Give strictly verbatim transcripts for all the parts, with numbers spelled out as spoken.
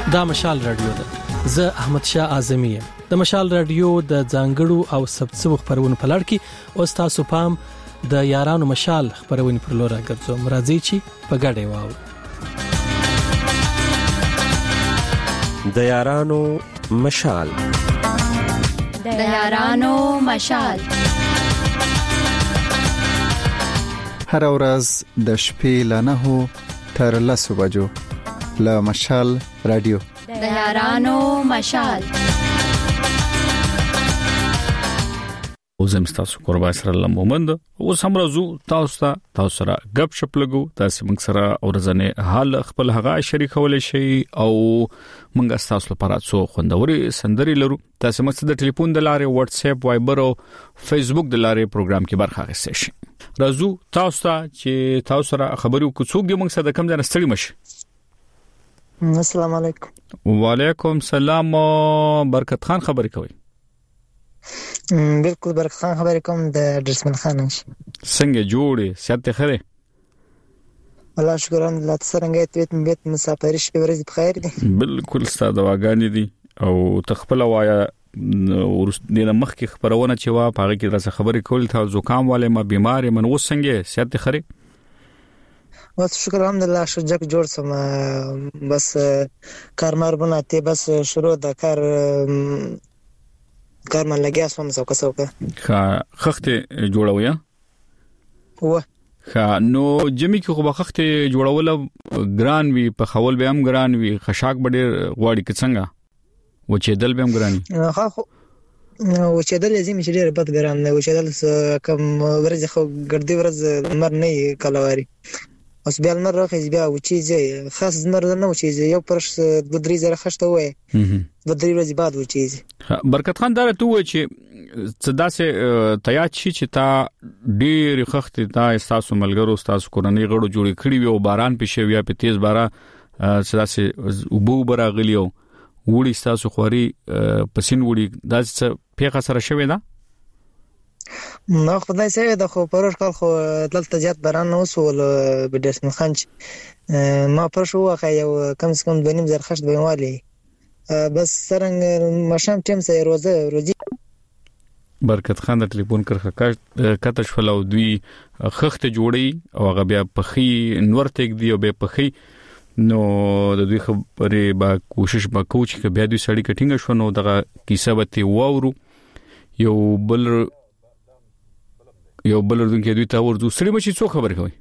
دا مشال رادیو ده. زه احمد شاه اعظمی یم. د مشال رادیو د ځانګړو او سبڅو خبرونو په لړ کې او تاسو پام د یارانو مشال خبرونه پر لور راګرځوم. راځي چې په ګډه واو. د یارانو مشال د یارانو مشال هر ورځ د شپې له نهو تر لسو بجو له مشال رادیو د یارانو مشال. اوسم تاسو قربان سره الله مومند اوس هم راځو تاسو ته تاسو سره غب شپ لګو تاسو موږ سره اورځنه حال خپل هغه شریکول شي او موږ تاسو لپاره څو خوندوري سندري لرو. تاسو موږ د ټلیفون د لارې واتس اپ وایبر او فیسبوک د لارې پروګرام کې برخه اخیستئ شئ. راځو تاسو ته چې تاسو سره خبرو کو څوک دی موږ سره د کم ځای ستړي مشي. السلام علیکم. وعلیکم السلام. برکت خان خبرې کوي. بالکل برکت خان خبرې کوم د درسمن خان. څنګه جوړې سیادت خره؟ الله شکر الحمدلله. څنګه ته بیت مسافرې شپې ورځې بخیر دي؟ بالکل ستاسو دواګانې دي او تخپل وایا ورسته مخ کې خبرونه چې وا پاره کې راځه خبرې کول ته زکام والے ما بیمار من و څنګه سیادت خره؟ بس شکر الحمدلله شجاع جوړ سم. بس کارمار بناته بس شروع د کار کار من لګیا سم څوک څوک ښه خخته جوړوي و ښه نو جمی کې خو بخخته جوړول ګران وی په خول به هم ګران وی خشاک بډې غواړي کې څنګه و چې دل به هم ګرانی ها خو و چې دل لازم چې ډېر بد ګران نه و چې دل کم ورځ خو ګردي ورځ مر نه کلواري اوس بیا نور راخې بیا و چې خاص نور نه و چې یو پرش د درې زره خشته وای د درې ورځې بعد و چې برکت خان دا ته و چې صدا سه تیاج شي چې تا ډېر خخت تا تاسو ملګرو تاسو کورنۍ غړو جوړې کړی وي او باران پېښې وي په تیز بارا صدا سه وبو براغلیو وړي تاسو خوري پسین وړي دا څه پیغه سره شوی دا نو خدای سره د خو پرور کال خو دلته جات باران نو وسول بدرسمن خان ما پر شو واخه یو کم سے کم دونیم زر خشت بینوالی بس سرنګ مشام ټیم سره روزه روزي. برکت خان د ټلیفون کرخه کته شول او دوی خخته جوړي او هغه بیا پخې نور تک دی او بیا پخې نو د دوی خبرې با کوشش با کوچ ک بیا دوی سړی کټینګ شو نو دغه کیسه به وورو یو بل یو بل دونکو دوی ته ورځو سړي مچې څو خبر کوي.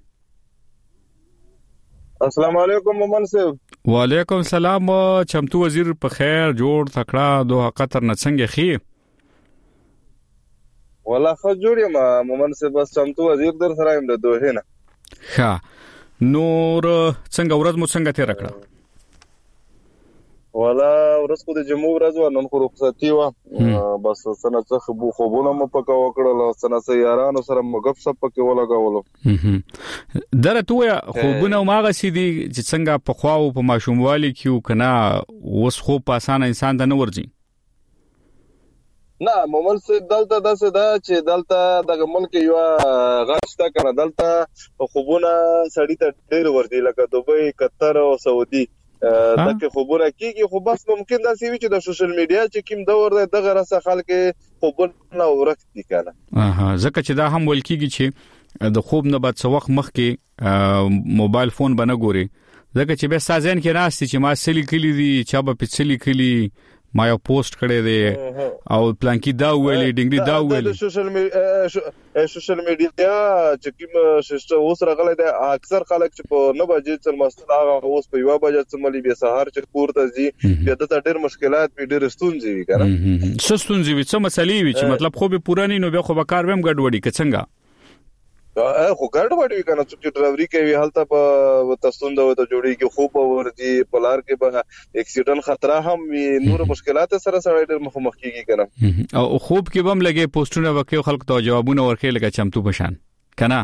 السلام علیکم مومن صاحب. وعلیکم السلام. چمتو وزیر په خیر جوړ تکړه دوه قطر نه څنګه خي والله خو جوړ یم مومن صاحب. بس چمتو وزیر در سره يم د دوه نه. ښه نور څنګه ورځ مو څنګه تیر کړه؟ والله ورځ خو د جمعو ورځ و نن خو رخصتي و بس سنه څه خو خوبونه مو پکا وکړل سنه سه یارانو سره مغب سب پکې ولګاولو. درته ویا خوبونه ماغه سي دي چې څنګه په خواو په ماشوموالي کې کنا وس خو په اسانه انسان ته نه ورځي. نه مومن صاحب دلته داسې دا چې دلته د ملک یو غاشته کنه دلته خوبونه سړی ته ډېر ورځي لکه دوبۍ قطر او سعودي دغه خبره کیږي خو بس ممکن دا سی وی چې د سوشل میډیا چې کوم دور دی دغه راسه خلک خوبونه ورکتي کنه. اها ځکه چې دا هم ول کیږي چې د خوب نه بعد څو وخت مخکې موبایل فون باندې ګوري ځکه چې به سازن کې راستي چې ما سلی کلی دي چا به پڅلی کلی ما یو پوسټ کړی دی او پلانکی دا ویلې ډنګري دا ویلې سوشل میډیا سوشل میډیا چې کوم سیستم اوس راغلی دی اکثر خلک چې په نه بجې تر مستل هغه اوس په یو بجې سملی به سهار چې پورته زی بیا د ډېر مشکلات به ډېر ستونزې وي کنه. څه ستونزې وي څه مسلې وي چې مطلب خو به پورا نه نو به خو به کار ویم ګډوډي که څنګه خو ګډوډي کنه چې ډرایوري کوي هلته په تاسوند او ته جوړیږي خو په ورځي پلار کې به اکسیډنټ خطر هم وي نور مشکلات سره سره ډېر مخ مخ کیږي کنه. او خوب کې بم لګي پوسټونه وکي خلک ته جوابونه ورکړي لکه چمتو بشان کنه.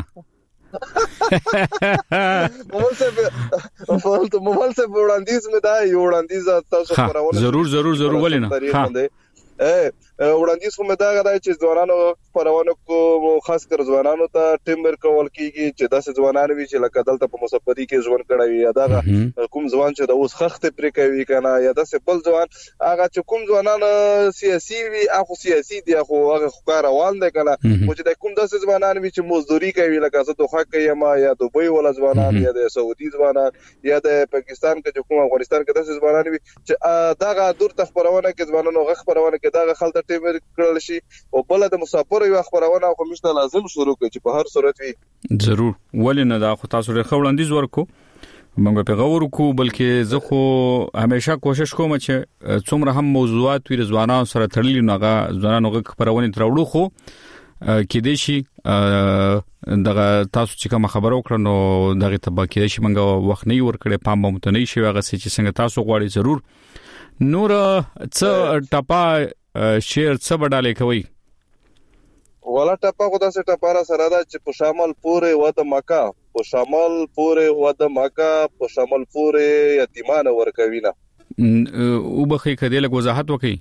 موږ څه په موږ څه وړاندیز مې دا یو وړاندیز تاسو خبرونه ضرور ضرور ضرور ولینه. ها وړاندیز کوم دا غواړي چې ځوانانو پرونه کو خاص کر ځوانانو ته ټیمر کول کیږي چې داسې ځوانان وي چې لکه دلته په مسافرۍ کې ژوند کړی یا دا کوم ځوان چې د اوس خخت پرې کوي کنه یا داسې بل ځوان هغه چې کوم ځوانان سیاسي وي هغه سیاسي دي هغه هغه ښکار روان دي کنه او چې د کوم داسې ځوانان وي چې مزدوري کوي لکه زه دوه کوي یا دوبۍ ولا ځوانان یا د سعودي ځوانان یا د پاکستان کې کوم افغانستان کې داسې ځوانان وي چې دا دور تخبرونه کې ځوانانو غ خبرونه کې دا خلک ټیمر کړل شي او بل د مسافر یو خبرونه خو مشته لازم شروع کړي چې په هر صورت وي ضرور ولنه دا خو تاسو لري خوړاندیز ورکو موږ په غوړو کو بلکې زه خو همیشه کوشش کوم چې څومره هم موضوعات وي ځوانانو سره تړلي نوغه ځوانانو غ خبرونه تروړو خو کې دې شي دغه تاسو چې کوم خبرو کړنو دغه تبا کې شي موږ وخت نه ور کړې پام مو ته نه شي هغه چې څنګه تاسو غواړي ضرور نور څه ټپا شیر څه بداله کوي ولا ټپا خو داسې ټپاره سره دا چې په شمال پورې و د مکه په شمال پورې و د مکه په شمال پورې یتیمان ورکوي نه او بخې کدی له وضاحت وکي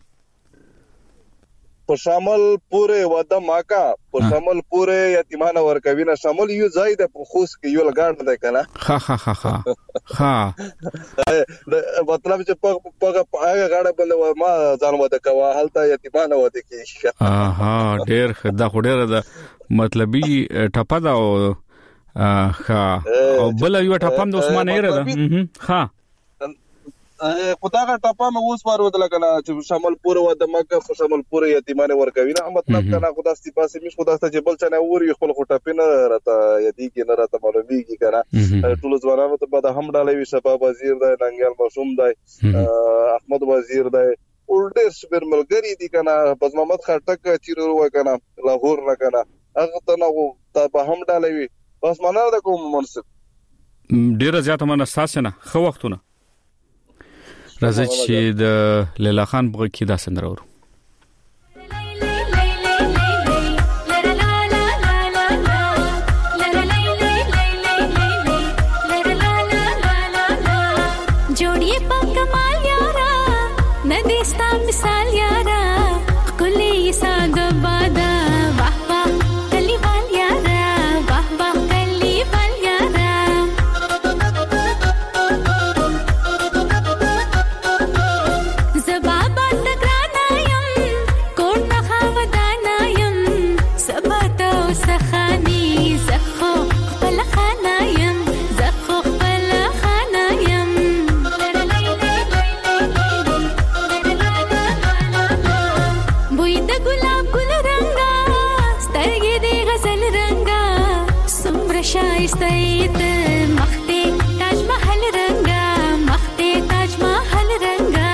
په شمال پورې و د مکه په شمال پورې یتیمان ورکوي نه شمال یو ځای د خوست کې یو لګاند ده کنه ها ها ها ها ها مطلب چې په په هغه غاړه باندې ما ځان وته کوا هلته یتیمان وته کې ها ډېر خدا خډېر ده مطلبي ټپا دا ها او بل یو ټپام د عثمان ایره ده ها خدای ټپا مې اوس وارو د لکنه چې شمال پورې و د مکه په شمال پورې یتیمان ورکوي نه مطلب کنه خدای ستې پاسه مش خدای ست جبل چنه ور خپل خټه نه راته یدي کې نه راته معلومیږي کنه ټول ځوانانو ته بعد هم ډالې وي شباب وزیر دی ننګل مشوم دی احمد وزیر دی ولډر سپر ملګری دي کنه بس محمد خټک چیرور و کنه لاهور نه کنه هغه ته نو ته هم ډالې وي بس مننه د کوم منصب ډیره زیاته منستاسه نه خو وختونه راځي چې د لیلا خان بغه کې دا سندره ورو جوړي په کمال یارا ندي ستا مثال یارا کلی ساګ بادا واه واه کلی وال یارا واه واه کلی وال یارا زبابا تکرانایم کوټ نخاودانایم سباته وسخانی زخو خپل خانایم زخو خپل خانایم بوی د ګلاب ګل رنگا سترګې د غزل رنگا سمر شایستایت مخته تاج محل رنگا مخته تاج محل رنگا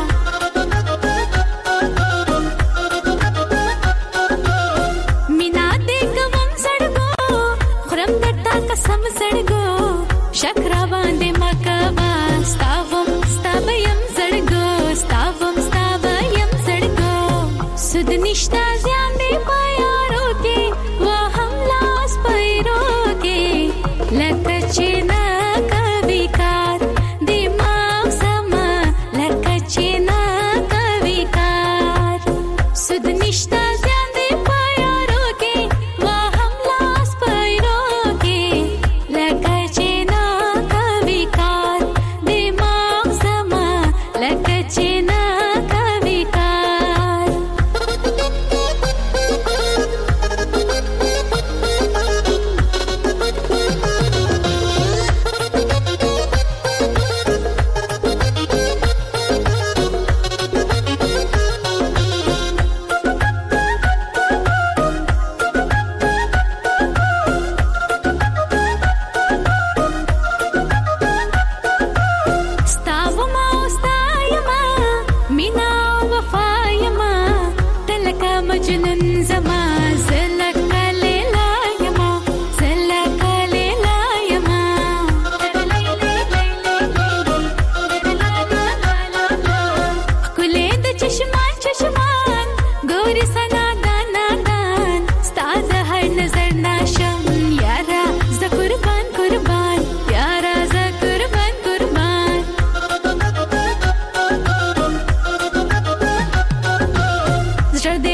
مینا دې کوم سړګو خرم دتا قسم سړګو شکر باندې مکوا ستاوم ستاویم سړګو ستاوم ستاویم سړګو سود نشتا ځان دې پایارو کې وا هم لاس پیرو کې لکه چې نا کوي کار دماغ سما لکه چې نا کوي کار سود نشتا ځان دې پایارو کې وا هم لاس پیرو کې لکه چې نا کوي کار دماغ سما لکه چې نا کوي کار ستاو ما ستایما مینا وفایما تلکا مجنون زما زلکا لیلایما زلکا لیلایما کله د چشمان چشمان ګوري سنا دانا دان ستاد هر نظر ناشم یارا ز قربان قربان یارا ز قربان قربان زړه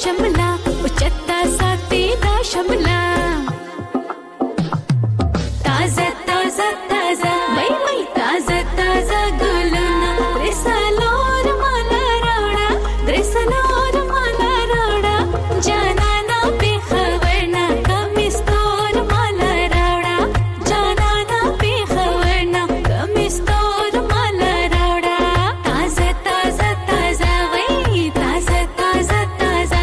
شملا او چتا ساتي دا شملا تازه تازه تازه وای وای تازه تازه ګلونه درسلور مالا راوړه درسلور مالا راوړه جانانا په خبرنا کمستور مالا راوړه جانانا په خبرنا کمستور مالا راوړه تازه تازه تازه وای تازه تازه تازه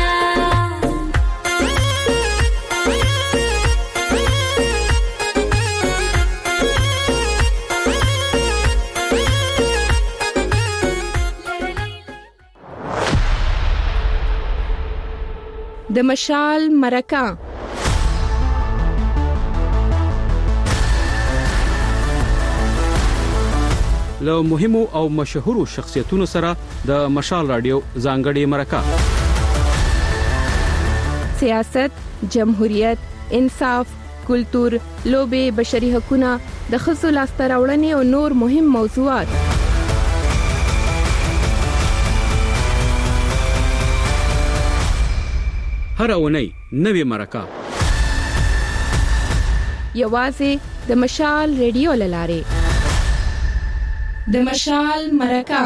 د مشال مرکه له مهمو او مشهورو شخصیتونو سره د مشال رادیو ځانګړي مرکه سیاست، جمهوریت، انصاف، کلتور، لوبه، بشري حقوقونه، د ښځو لاسته راوړنې او نور مهم موضوعات هر اونۍ نوې مرکه یوازې د مشال ریډیو لاره د مشال مرکه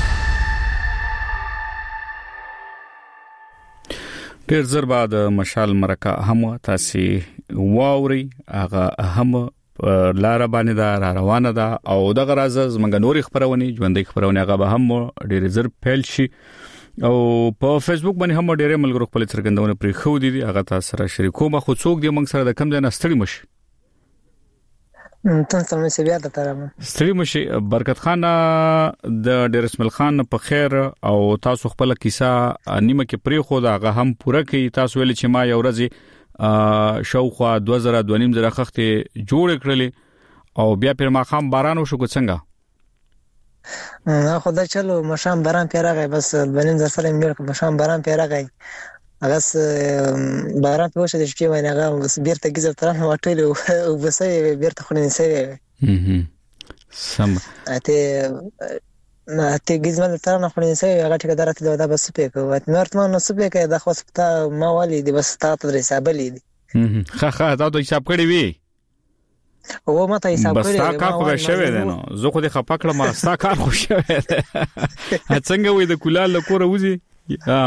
ډیر زر بعد مشال مرکه هم تاسو واوري هغه هم لار باندې دا روانه ده او دغه راز زمنګ نور خبرونه ژوندۍ خبرونه هغه به هم ډیر زر پیل شي او په فیسبوک باندې هم ډېر ملګرو خپل څرګندونه پرې خو دي هغه تاسو سره شریکوم خو څوک دی موږ سره د کم ځای نه ستړي مشي تاسو هم سبیا ته ترامه ستړي مشي برکت خان د ډیر اسماعیل خان په خیر او تاسو خپل کیسه نیمه کې پرې خو دا هغه هم پوره کوي تاسو ویل چې ما یو ورځ شاوخوا دوه زره دوه نیم زره خخته جوړ کړلې او بیا پر ما خام باران وشو څنګه نه خدای چلو مشام باران پیراغی بس بنین در سره میر مشام باران پیراغی اگه باران پیوشه د شپې باندې هغه بس بیرته گیزر طرف واټول او بس بیرته خلنی سوي سم اته نه ته گیزمل طرف نه خلنی سوي هغه ټیک درته دا بس پېکو وات مرتمه نو سپېکه د خو سپتا ما والی دی بس تا ته حساب لیدي خا خا دا د حساب کړی وی او ما ته حساب کړی بس تا کار خو شوی دی نو زه خو دې خپه کړم ما ستا کار خو شوی دی څنګه وې د کولال له کوره وځي ها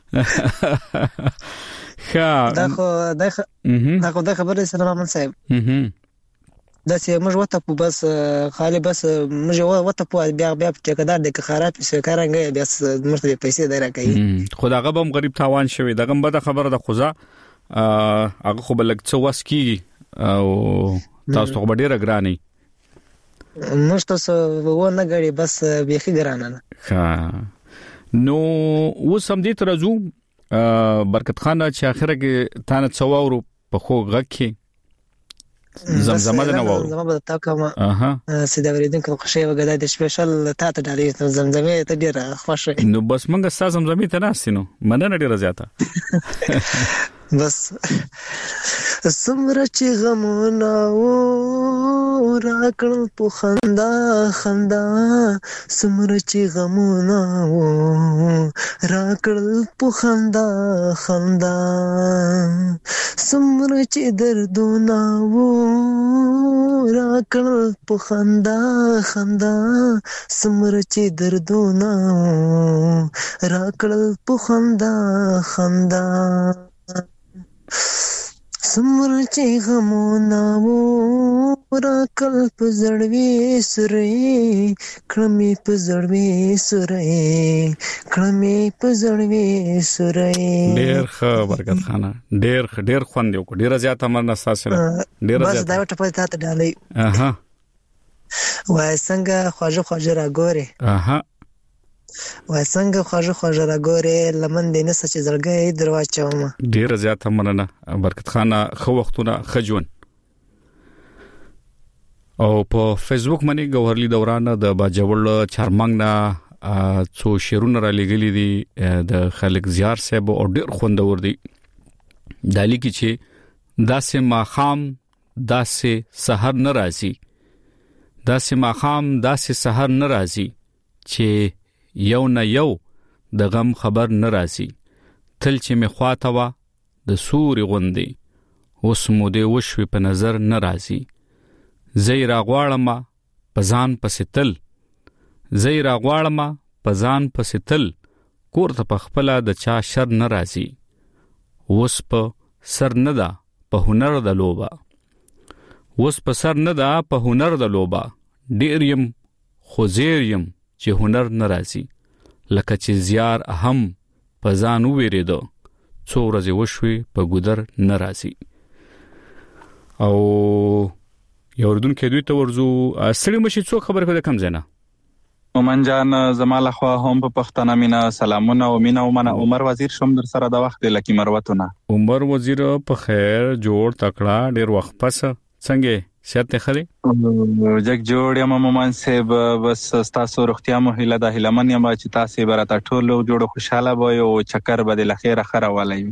خا دا خو دا خو دا خبره سره مامن صاحب دا چې موږ وته په بس خالي بس موږ وته په بیا بیا ټیکدار د خراب څه کارانګي بیا مرته پیسې درکې خدای غبم غریب تاوان شوی دغه بده خبره د خوځه هغه خو بلک څه وسکی او تاسو خو ډیره ګرانی موږ تاسو ونه غړي بس بيخي ګرانه ها نو وسم دې ترزو برکت خان چې اخره کې تانه څواورو په خو غکه زمزمه نه وو زمزمه تا کومه اها سیده ورېدونکو خوشي وګدا د سپیشل تا ته ډالې زمزمه ته ډیره خوښه نو بس موږ ستا زمزمه ته ناسینو مننه ډیره زیاته بس سمره چې غمونه و راکړ په خندا خندا سمره چې غمونه و راکړ په خندا خندا سمره چې دردونه و راکړ په خندا خندا سمره چې دردونه و راکړ په خندا خندا سمره چې غمونه و راکړ په زړوي سورې کړمې په زړوي سورې کړمې په زړوي سورې ډېر ښه برکت خانه ډېر ډېر خوند یو ډېر زیات امر نساسره ډېر زیات بس دا وټه په تاسو ډالې اها وای څنګه خواجه خواجه را ګوري اها وای څنګه خواجه خواجه را ګوري لمن دې نه سچ زړګي درواچوم ډېر زیات امرنه برکت خانه خو وختونه خجون او په فیسبوک باندې ګوهرلی دوران د باجوړ چارمنګ نه څو شیرونه را لګلې دي د خلک زیار صاحب او ډېر خوندور دي دالی کی چې داسې ماخام داسې سحر ناراضي داسې ماخام داسې سحر ناراضي چې یو نه یو د غم خبر ناراضي تل چې می خواته وا د سوري غوندي اوس مو دې وشوي په نظر ناراضي زی را غواړم په ځان پسې تل زی را غواړم په ځان پسې تل کور ته په خپل د چا شر ناراضي اوس په سر نه ده په هنر د لوبا اوس په سر نه ده په هنر د لوبا ډیر يم خو زیر يم چې هنر ناراضي لکه چې زیار هم په ځان وېریدو څو ورځې وشوي په ګودر ناراضي او یو ردون کې دوی ته ورزو سړی مشي څو خبر کړه کم زینا مومن جان زماله خو هم په پښتنه مینا سلامونه او مینا او منه عمر وزیر شوم در سره د وخت لکه مروتونه عمر وزیر په خیر جوړ تکړه ډیر وخت پس څنګه شته خري جګ جوړ یم مومن صاحب بس تاسو روغتیا مو هله د هلمن یم چې تاسو برات ټول جوړ خوشاله وای او چکر به د خیره خره ولای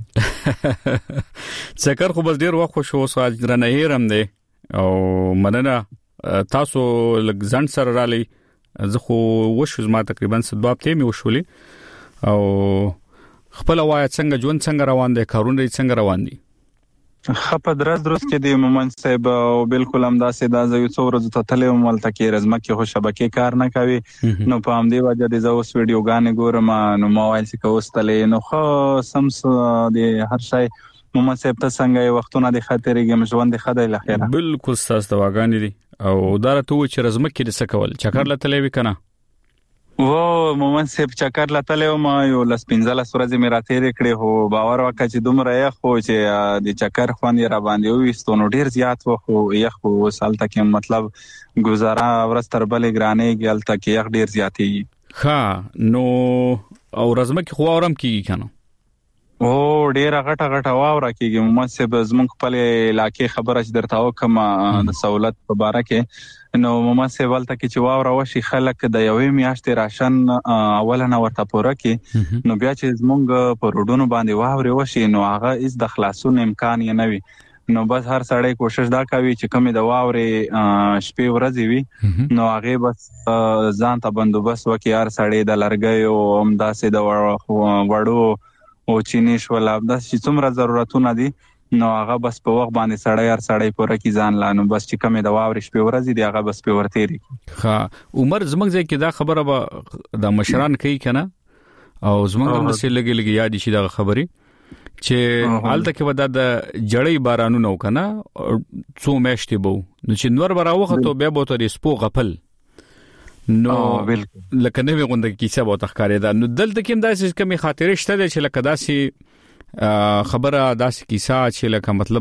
چکر خو بس ډیر وخت شو ساج درنه هیرم دی او مننه تاسو لګ ځن سره را لې زه خو وشو زما تقریبا سبب ته می وشولې او خپل وای څنګه ژوند څنګه روان دي کارونه څنګه روان دي خپه درز درس کې دی مومن صاحب او بالکل همداسې دا زه یو څو ورځې ته تلې ومل تکي رزمه کې خو شبکې کار نه کوي نو په همدې وجه د زه اوس ویډیوګانې ګورم نو موبایل څخه اوستلې نو خو سمس د هر شي مومن صاحب ته څنګه وختونه د خاطرې ګم ژوند د خدای لخيره بالکل ساس دواګانې دي او دا ته و چې رزمه کې د سکول چکر لته وی کنه و مومن صاحب چکر لته ما یو لس پنځه سورځي مې راتېر کړې هو باور وکړه چې دومره یې خو چې د چکر خوان را باندې وېستو نو ډیر زیات و خو یې خو سال تک مطلب گزاره ورستر بلې ګرانې ګل تک یې ډیر زیاتې ها نو او رزمه کې خو اورم کیږي کنه او ډیر غټه غټه واوره کیږي مومن صاحب زمونږ خپل علاقې خبره چې درته وکم د سہولت په اړه کې نو مومن صاحب ولته کې چې واوره وشي خلک د یوې میاشتې راشن اولنه ورته پوره کې نو بیا چې زمونږ په روډونو باندې واوره وشي نو هغه از د خلاصون امکان یې نه وي نو بس هر سړی کوشش دا کوي چې کمی د واوره شپې ورځې وي نو هغه بس ځان ته بندوبست وکړي هر سړی د لرګي او همداسې د وړو او چینیش ولا د څومره ضرورتونه دي نو هغه بس په وخت باندې سړی هر سړی پوره کی ځان لانو بس چې کمی د واورې شپې ورځې دی هغه بس په ورته لري ها عمر زمنګ ځکه دا خبره به د مشران کوي کنه او زمنګ هم څه لګي لګي یاد شي دا خبره چې حالت کې ودا د جړې بارانونه وکنه څو میاشتې بو نو چې نور براوخه ته به بوته د سپو غفل نو لکه نه غونډه کیسه به تخکارې ده نو دلته کې داسې کمی خاطرې شته چې لکه داسې خبره داسې کیسه چې لکه مطلب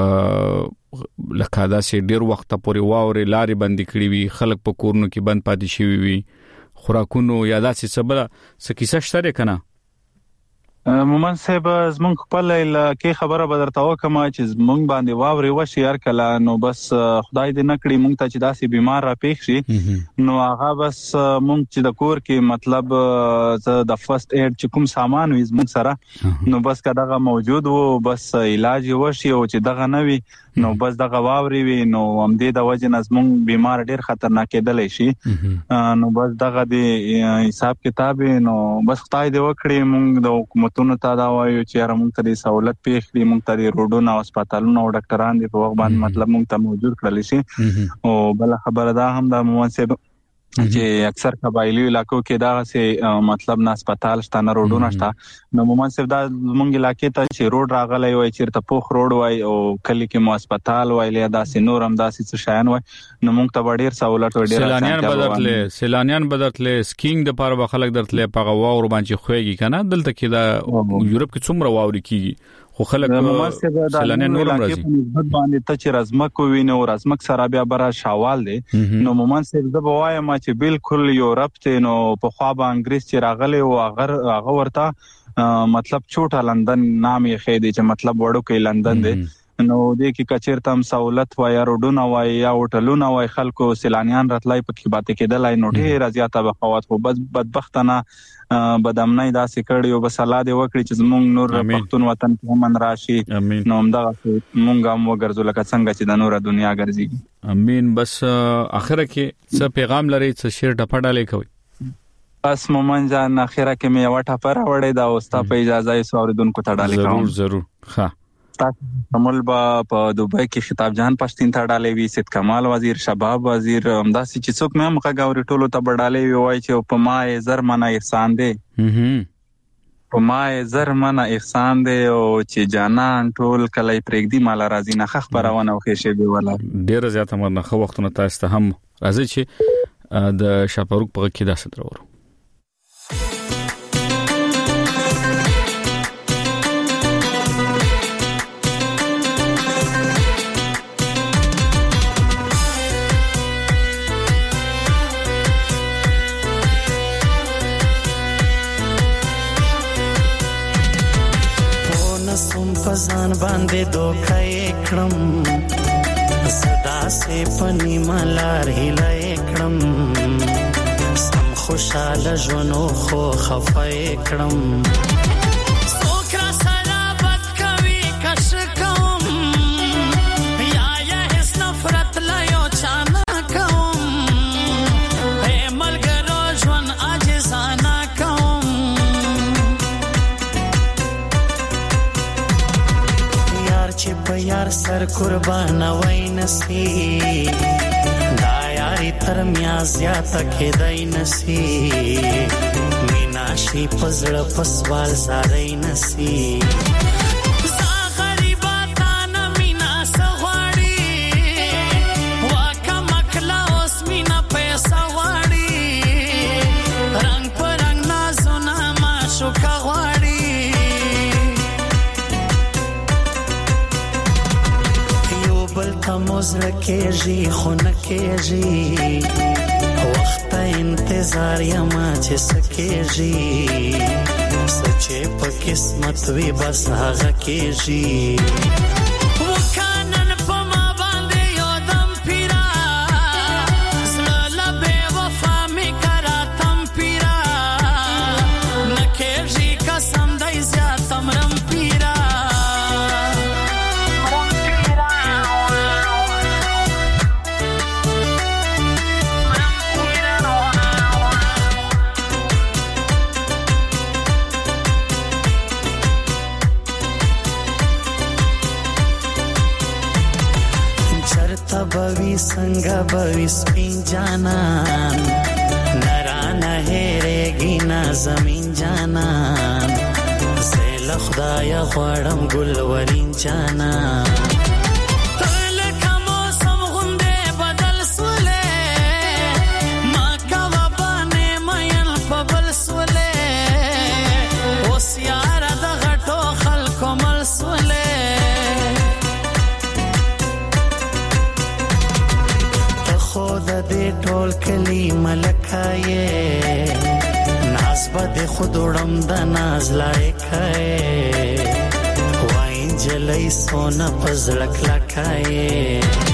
لکه داسې ډیر وخت پورې واوري لارې بندې کړې وي خلک په کورونو کې بند پاتې شوي وي خوراکونو یا داسې سبله څه کیسه شته کنه مومن صاحب زمونږ خپل کې خبره بدرته وکم چې زمونږ باندې واوري وشي هر کله نو بس خدای دې نکړي مونږ ته چې داسې بیمار را پېښ شي نو هغه بس مونږ چې د کور کې مطلب د فرست ایډ چې کوم سامان وي زمونږ سره نو بس کداغه موجود وو بس علاج وشي او چې دغه نوي نو بس دغه واوري وي نو هم دې د وجه نظم بیمار ډیر خطرناک کېدلی شي نو بس دغه دی حساب کتاب نو بس خدای دې وکړي مونږ د حکومتونو ته دا وایو چې هر مونږ ته د سہولت پیښ دي مونږ ته د روډونو او هسپتالونو او ډاکټران دي په وخت باندې مطلب مونږ ته موجود کړل شي او بل خبره دا هم د موثق چې اکثر قبایلی علاقو کې دا سه مطلب نه هسپتال شته نه روډونه شته نو مومن صاحب دا مونږ علاقې ته چې روډ راغلی وای چیرته پوخ روډ وای او کلی کې مو هسپتال وای یا داسې نور هم داسې څه شایان وای نو مونږ ته ډیر سہولت ډیر سیلانیان بدرتله سیلانیان بدرتله سکینګ د پاره به خلک درتله پغه واور باندې خوېږي کنه دلته کې دا یورپ کې څومره واوري کیږي خو خلک سیلانیان نور راځي په نسبت باندې ته چې رزمک وینو رزمک سره بیا برا شاوال دي نو مومن صاحب د بوایم چې بالکل یورپ ته نو په خوا به انګریز چې راغلی او اگر هغه ورته مطلب چوټا لندن نام یې خېدي چې مطلب وړو کې لندن دی نو دې کې کچیر تم سہولت وای روډونه وای یا هوټلونه وای خلکو سیلانیان راتلای پکې باندې کېدلای نو ډېر زیاته بخوات خو بس بدبختانه بدامنۍ داسې کړي او بس الله دې وکړي چې زموږ نور پښتون وطن کې هم راشي نو همدا مونږ هم وګرځو لکه څنګه چې د نور دنیا ګرځي امين بس اخره کې څه پیغام لري څه شیر ټپډالې کوي بس مومن جان اخیره کې مې یو ټاپه راوړې دا او ستا په اجازه یې اوریدونکو ته ډالې کوم. ضرور ضرور. ها تمل با په دوبۍ کې خطاب جان پښتين ته ډالې وی، سید کمال وزیر، شباب وزیر، همداسې چې څوک مې هم غاوري ټولو ته ډالې وی وای چې په ما یې زر منه احسان دی، په ما یې زر منه احسان دی او چې جانان ټول کله پرېږدي مال راځي نه خخ پرونه او خېشه به ولا ډیر زیات مرنه خو وختونه تاسو ته هم راځي چې د شاپروک په کې داسې درورو. پزان باندې دوکې کړم صدا سه پنی ملار هلای کړم سم خوشاله ژوندو خو خفای کړم سوکرا سره بد کوي کش کوم یا یا هیڅ نفرت لا یو چانا کوم هې ملګرو ژوند عاجزانه کوم چې په یار سر قربان وای نسی دا یاري تر میا زیاته کېدای نسی مینا شي پزړه پسوال ساري نسی زا غریبا تانا مینا سغواړي واکه مکلا اوس مینا پیسې غواړي رنگ پر رنگ نازونه ما شو کا غواړي موزر کېږي خو نه کېږي وخت انتظار یما چې سکېږي سچې په قسمت وي بس هغه کېږي وکانن په ما باندې یو دم پیرا زړه به وفا مې کرا تم پیرا نه کېږي قسم دای زیاتم رم پیرا بوي څنګه بوي سپین جانان نرانه هېرېږي نه زمين جانان زه خدای غواړم ګل ورین جانان تل کوم سم غوندې بدل سولې ما کا وبانه مېن په بل سولې اوس یار د غټو خلکو مل سولې خود دې ټول کلی ملکایې ناز بده خود وړم د ناز لایکایې وای جلای سونا پزړک لکایې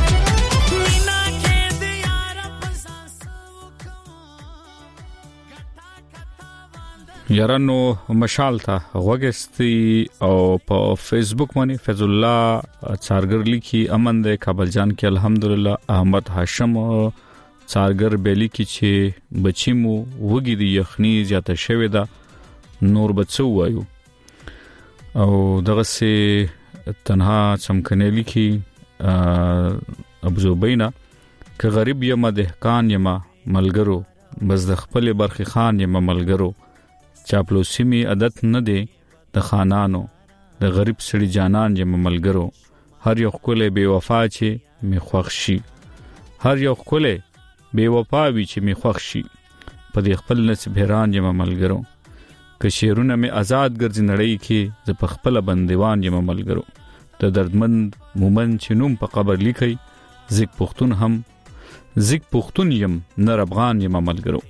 یارانو مشال ته غوګستی او په فیسبوک باندې فیض الله چارګر لیکي امن د کابل جان کې الحمدلله احمد هاشم چارګر بیلی کې چې بچیمو وګي د یخنی زیاته شوې ده نور بچو وایو او دغه سه تنها چمکنه لیکي ابو زبینا ک غریب یم دهقان یم ملګرو بس د خپل برخي خان یم ملګرو چاپلوسی می عادت نه دی د خانانو د غریب سړي جانان یم ملګرو هر یو کوله بے وفا چې می خوښ شي هر یو کوله بے وفا وی چې می خوښ شي په دې خپل نصیب حیران یم ملګرو که شیرونه می آزاد ګرځي نړۍ کې ز په خپل بندیوان یم ملګرو د دردمند مومن چې نوم په قبر لیکي زیک پختون هم زیک پختون یم نر افغان یم ملګرو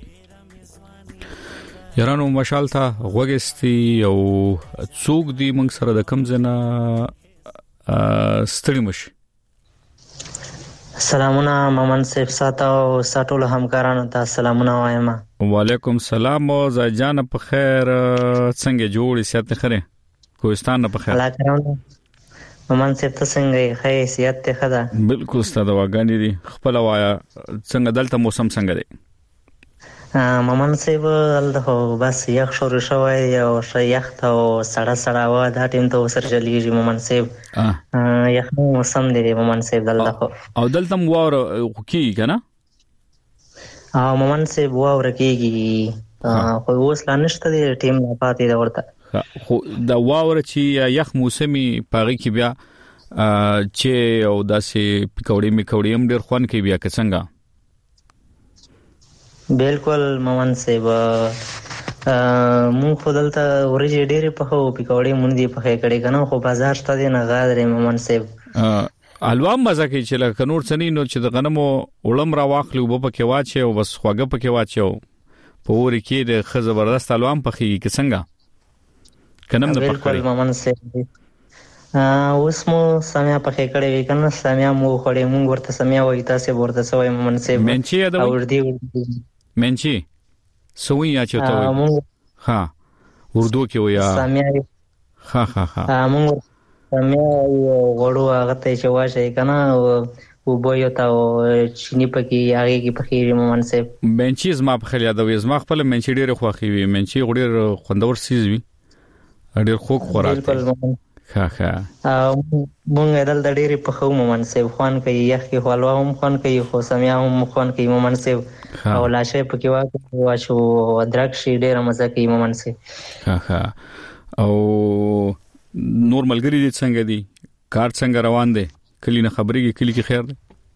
یارانو مشال ته غوګستی او څوک دی موږ سره د کم زنه ستړي مشي. سلامونه ممن صاحب ساته او ساتول همکارانو ته سلامونه وایم. وعلیکم سلام او زاجان په خیر څنګه جوړی سیات خره کوهستان په خیر. الله کرام ممن صاحب ته څنګه خیر سیات ته خدا. بالکل ستاسو واګانی دي خپل وایا څنګه دلته موسم څنګه دی. ممن صاحب دلته بس یخ شروع شوی او ښه یخ ته او سړه سړه هوا دا ټیم ته ورسره چلیږي ممن صاحب یخني موسم دی ممن صاحب دلته او دلته مو واوره کېږي که نه او ممن صاحب واوره کېږي خو اوس لا نشته دی ټیم لا پاتې ده ورته خو د واوره چې یخ موسمي په هغې کې بیا چې او داسې پکوړې میکوړې هم ډېر خوند کوي بیا که څنګه بالکل ممن صاحب مونږ خو دلته ورځې ډېرې پخوو پکوړې مونږ دې پخې کړې که نه خو بازار شته دی نه غاد دی ممن صاحب حلوا هم مزه کوي چې لکه نور څه نه نو چې د غنمو اوړه هم راواخلي اوبه پکې واچوي او بس خواږه پکې واچوي په اوري کې د ښه زبردست حلوا هم پخېږي که څنګه که نه هم د پخ کړې بالکل ممن صاحب اوس مو سمیا پخې کړې وي که نه سمیا مو خوړې مونږ ورته سمیا وایي تاسې به ورته څه وایي ممن صاحب منچي یادوئ اوړدي منچی سوی یا چوتا وي ها اردو کې ویا سامیا ها ها ها موږ سامیا غوړو هغه ته چې واشه کنه او بویو تا او چینی پکې هغه کې پخې ممن صاحب منچی زما په خیال یادوي زما خپل منچی ډېر خوخي وي منچی غوړي خوندور سیز وي ډېر خوږ خوراک بالکل ها ها مونږ دل د ډېرې پخو ممن صاحب خوان کوي یخ کې حلوا هم خوان کوي خو سمیا هم خوان کوي ممن صاحب او لاشه پکې واچو واچو ادرک شي ډېره مزه کوي ممن صاحب ها ها او نور ملګری دې څنګه دي کار څنګه روان دي کلی نه خبرېږي کلی کې خیر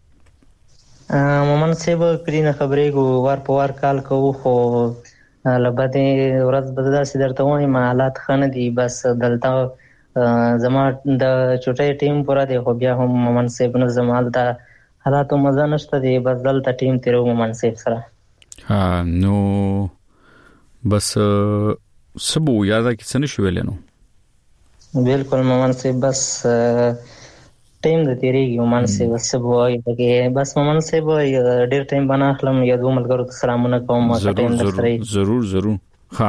دی ممن صاحب کلی نه خبرېږو وار په وار کال کوو خو لبدې ورځ به داسې درته وایم حالات ښه نه دي بس دلته زما د چوټۍ ټیم پوره دی خو بیا هم ممن صاحب نه زما هلته حالاتو مزه نشته دی بس دلته ټیم تېرو ممن صاحب سره ها نو بس څه به یاده کې څه نه شو ویلی نو بالکل ممن صاحب بس ټیم د تېرېږي ممن صاحب څه به وایي پکې بس ممن صاحب ډېر ټایم به نه اخلم یا دوه ملګرو ته سلامونه کوم ضرور ضرور ضرور ښه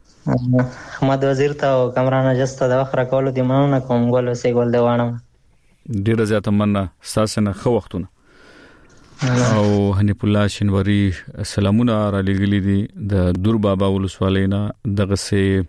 احمد وزیر ته او کمران اجاز ته د وخت راکولو دې مننه کوم ګل اوسې ګل دی واڼم ډېره زیاته مننه ستاسو نه ښه وختونه او حنیف الله شینواري سلامونه را لېږلي دي د دور بابا ولسوالۍ نه دغسې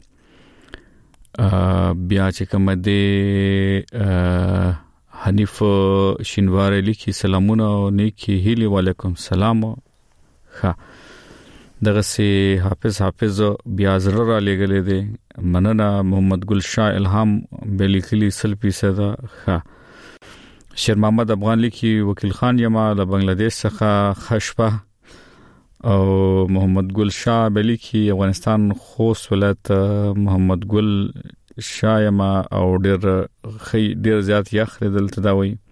بیا چې کومه دی حنیف شینواري لیکي سلامونه او نیکي هیلې وعلیکم سلام ښه دغه سي حافظ حافظ بیا زړه را لګلې دي مننه محمد ګل شاه الهام بلیکلی سلپی صدا ښه شیر محمد افغان لیکي وکیل خان یما د بنگلاديش څخه خشبه او محمد ګل شاه بلیکي افغانستان خوست ولایت محمد ګل شاه یما او ډېر خي ډېر زیات یخ دلته دا وي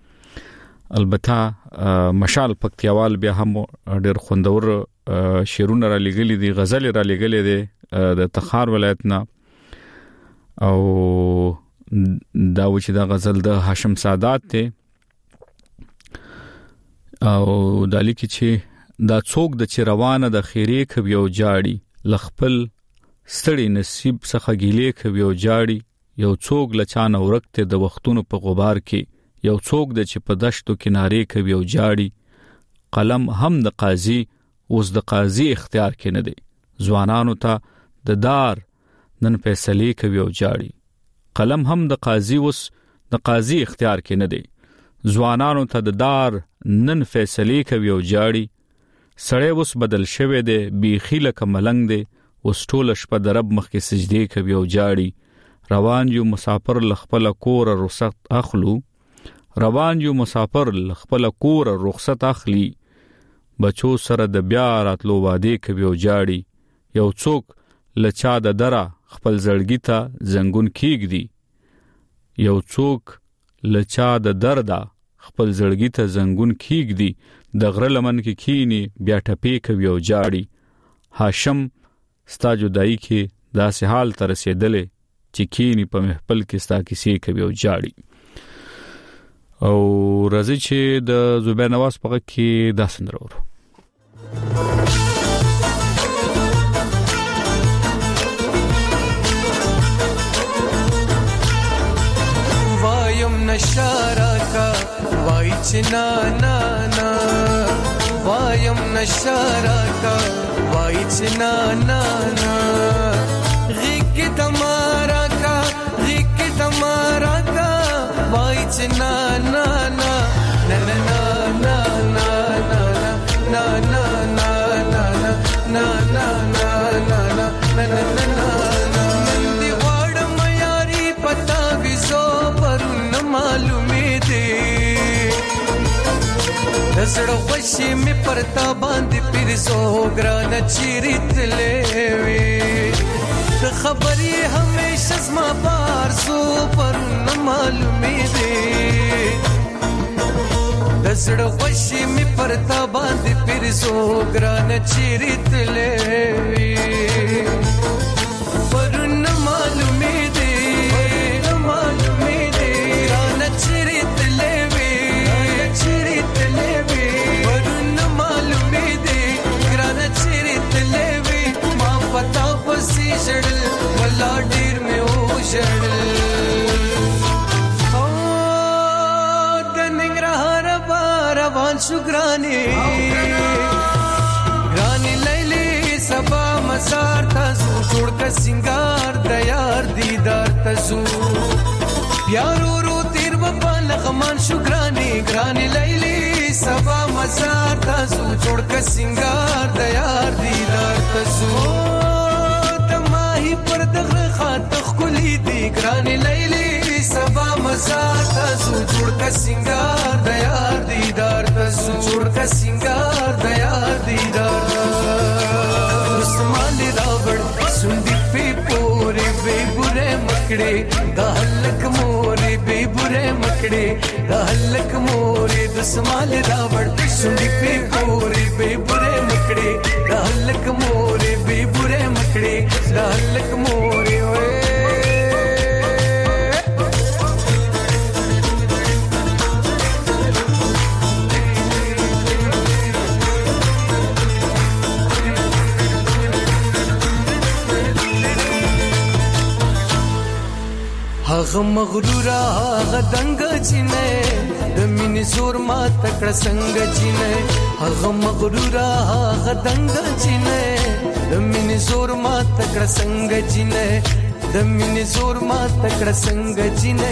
البته مشال پکتیاوال بیا هم ډېر خوندور شیرونه را لګلې دي غزل را لګلې دي د تخار ولایت نه او دا و چې دا غزل د هاشم سادات ته او د لیکي چې دا څوک د چروانه د خیرې کوي او جاړي لخپل ستړي نصیب څخه ګیلې کوي او جاړي یو څوک لچانه ورکته د وختونو په غبار کې یو څوک د چې په دشتو کنارې کوي او جاړي قلم هم د قاضي اوس د قاضي اختیار کې نه دی ځوانانو ته د دار نن فیصله کوي او جاړي قلم هم د قاضي اوس د قاضي اختیار کې نه دی ځوانانو ته د دار نن فیصله کوي او جاړي سړی اوس بدل شوی دی بیخي لکه ملنګ دی اوس ټوله شپه د رب مخکې سجدې کوي او جاړي روان یو مسافر لخپل کور رخصت اخلو روان یو مسافر لخپل کور رخصت اخلي بچو سره د بیا راتلو واده کوي او جاړي یو څوک لچا د دره خپل زړګي ته زنګون کېږدي یو څوک لچا د دردا خپل زړګي ته زنګون کېږدي د غره لمن کې کینی بیا ټپې کوي او جاړي هاشم ستا جدائی کې داسې حال ته رسېدلې چې کینی په محفل کې ستا کیسې کوي او جاړي او راځي چې د زبیر نواز په کې دا سندره ورو وایم نشارا کا وای چنا نا نا وایم نشارا کا وای چنا نا نا غیق تمہارا کا غیق تمہارا کا وای چنا نا نا نا نا نا نا نا نا نا نا نا نا نا نا نا نا دی واړ میاري پتا وزو پر نه معلومې دي زړه خوشي می پرتا باندې پیرزو ګران چیرتلې وي د خبرې همیشه زما بار سو پر نه معلومې دي زړه خوشي می پرتا باندې پیرزو ګران چیرتلې وي پر نه معلومې دي نه معلومې دي ګران چیرتلې وي چیرتلې وي پر نه معلومې دي ګران چیرتلې وي ما پتا پسې جړل ولا ډیر مې او جړل روان شو ګرانی ګرانی لیلی سبا مزار تاسو جوړ ک سنگار د یار دیدار تاسو پیارو رو تیر بابا لغمان شو ګرانی ګرانی لیلی سبا مزار تاسو جوړ ک سنگار د یار دیدار تاسو تماهی پر دغه خاطر خلی دی ګرانی لیلی سبا مزار تاسو جوړ ک سنگار د یار دیدار تاسو جوړ ک سنگار د یار دیدار اسمان راوړ سندې په پورې به ګره مکړې د هلک مورې به ګره مکړې د هلک مورې د اسمان راوړ سندې په پورې به ګره مکړې د هلک مورې به ګره مکړې د هلک مورې وې هغه مغرور هغه دنګ چینه د مینې زور ما تکړه څنګه چینه هغه مغرور هغه دنګ چینه د مینې زور ما تکړه څنګه چینه د مینې زور ما تکړه څنګه چینه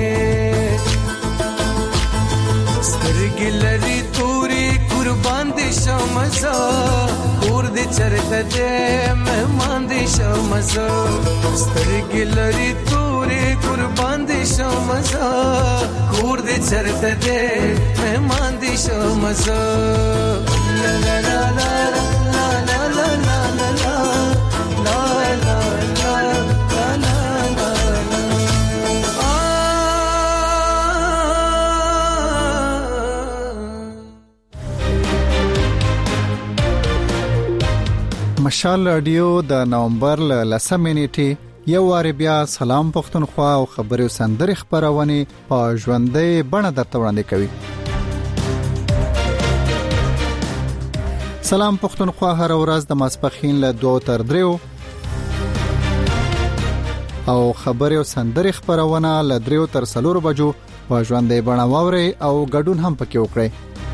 سترګې لري توري قربان دي شمزه کور دې چرته دې مهمان دي شمزه سترګې لري توري قربان دي شمزه کور دې چرته دې مهمان دي شمزه لا لا لا لا لا لا لا لا لا لا لا مشال رادیو د نومبر ل لسمې نیټې یو وار بیا سلام پښتونخوا او خبري سندري خبرونه په ژوندۍ بڼه درته وړاندې کوي. سلام پښتونخوا هر ورځ د ماسپخین له دوه تر دریو او خبري سندري خبرونه له دریو تر څلورو بجو په ژوندۍ بڼه واوري او ګډون هم پکې وکړئ.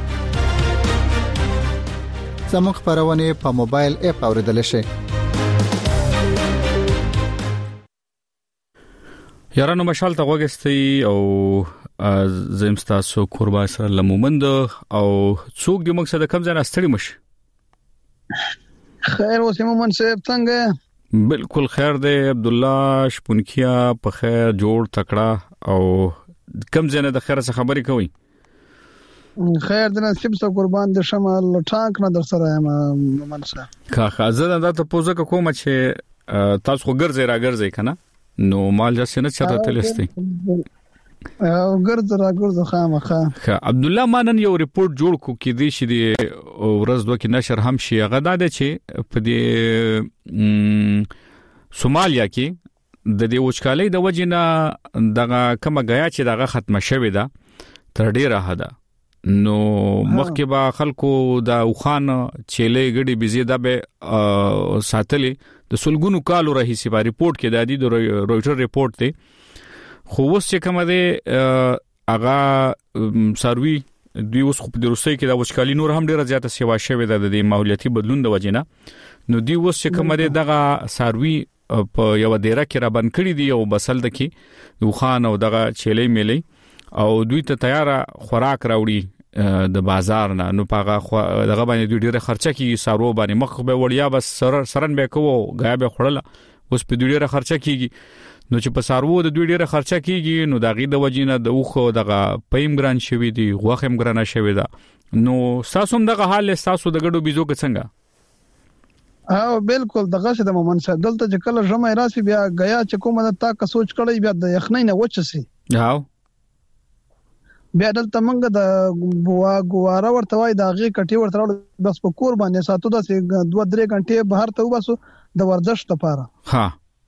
زموږ خبرونه په موبایل اپ اوریدل شي. یارانو مشال ته وګستي او زمستا سو قربا سره لمومند او څوک د مقصد کم ځای استړي مش خیر اوسې مومن صاحب څنګه بالکل خیر دی عبد الله شپونکیا په خیر جوړ تکړه او کم ځای نه د خیر څخه خبري کوي خیر د نصیب سره قربان د شمال ټانک نه در سره یم مومن صاحب کا خازه دا ته پوزه کوم چې تاسو خو ګرځي را ګرځي کنه نو مال جسه نه چاته تلسته او ګرځ را ګرځ خامخه ښه عبد الله مانن یو ریپورت جوړ کو کې دی چې ورځ دوه کې نشر هم شي غدا ده چې په دې سومالیا کې د دې وچکالۍ د وجنه دغه کومه غیا چې دغه ختمه شوې ده تر ډیره حدا نو مخکې با خلکو د اوخان چيلې غړي بيزي د به ساتلې د سلګونو کالو رهي سی با ریپورت کې د دې د رويټر ریپورت دی خو اوس چې کومه ده اغا سروي دوی اوس خو په روسي کې د وچکالي نور هم ډیره زیاته سیوا شوې ده د ماحولیاتي بدلون د وجې نه نو دوی اوس چې کوم لري دغه ساروي په یو ډیره کې را بند کړی دی او بسل د کې د خان او دغه چيلې ملي او دوی ته تیار خوراک راوړي د بازار نه نو پاغه دغه باندې دوی ډیره خرچه کیږي سارو باندې مخ به وړیا بس سر سرن به کوو غیا به خړل اوس په دوی ډیره خرچه کیږي نو چې په سارو د دوی ډیره خرچه کیږي نو دغه د وجینه د اوخه دغه پېم ګران شوی دی غوخم ګران شوی دا نو تاسو هم دغه حال تاسو د ګډو بيزو کې څنګه او بالکل دغه څه د مومن صاحب دلته چې کله جمع راسي بیا غیا چې کومه د تا کا سوچ کړی بیا د یخنۍ نه وچسي هاو بیا دلته منګه د بوا ګواره ورته وای د هغه کټي ورته راوړل بس په کور باندې ساتو د دوه درې غنټې بهر ته وباسو د ورزش لپاره ها